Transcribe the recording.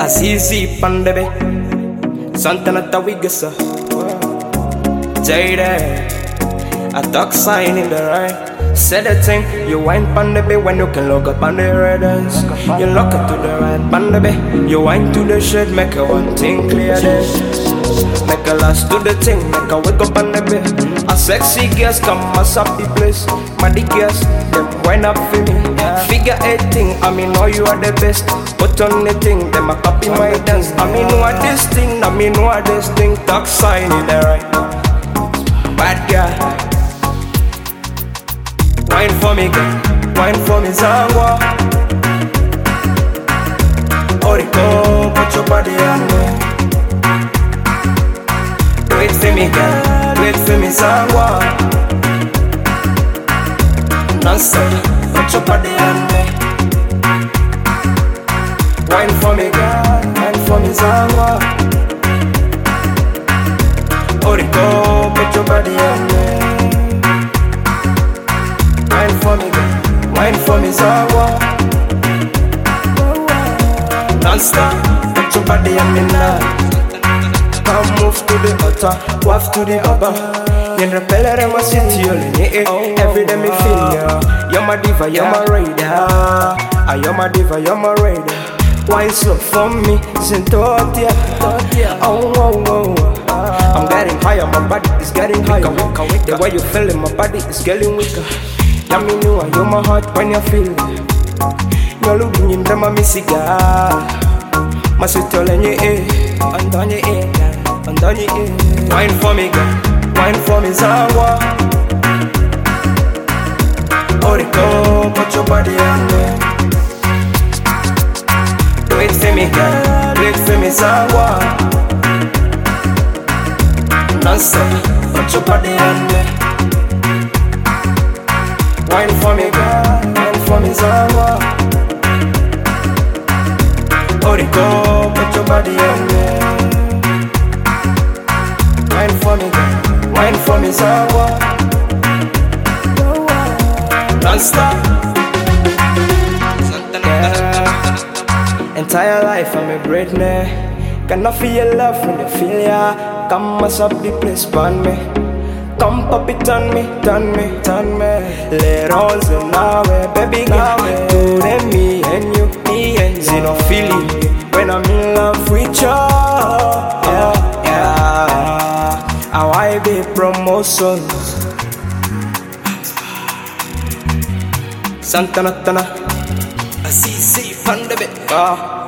Azizi Pandebe, Santana Tawigasa, Jade, a dog sign in the right. Said the thing, you wine Pandebe when you can look up on the radars. You look up to the right Pandebe, you wine to the shade, make a one thing clear there. Make a last to the thing, make a wake up on the bed. A sexy girls come mass up the place. Muddy girls, them wine up for me. Figure 8 thing, I mean know you are the best. Put on the thing, them a copy my dance. I mean know this thing, I mean know this thing. Talk sign in the right. Bad girl, wine for me girl, wine for me Zangwa. Oriko, put your body on me. Wait for me girl, wait for me Zangwa. Non-stop, put your body on me. Wine for me girl, wine for me Zangwa. Oriko, put your body on me. Wine for me girl, wine for me Zangwa. Non-stop, put your body on me now. Come move to the altar, waft to the upper. In repeller, I'm a city, every day me feel ya. You're my diva, you're my radar. You're my diva, you're my radar. Why so for me? Zintotia, oh, oh, oh. I'm getting higher, my body is getting higher. The way you feel it, my body is getting weaker. Yeah, me know you're my heart when you feel it. You're looking in the mami cigar. My sweet telling you, I'm done, I'm done, wine for me, girl, wine for me, Zangwa. Oriko, put your body on me. Wait for me, girl, wait for me, Zangwa. Non-stop, put your body on me. Wine for me, girl, wine for me, Zangwa. Oriko, put your body on me. Wine for me, girl, wine for me, Zangwa. Non-stop. Entire life I'm a breadner. Cannot feel your love when you feel ya. Come mass up the place on me. Come pop it on me, turn me, turn me. Let all the now, baby girl. To me and you, me and you. No feeling when I'm in love with you. Yeah, yeah. How I be promotions. Santana Tana, Azizi Pandebe.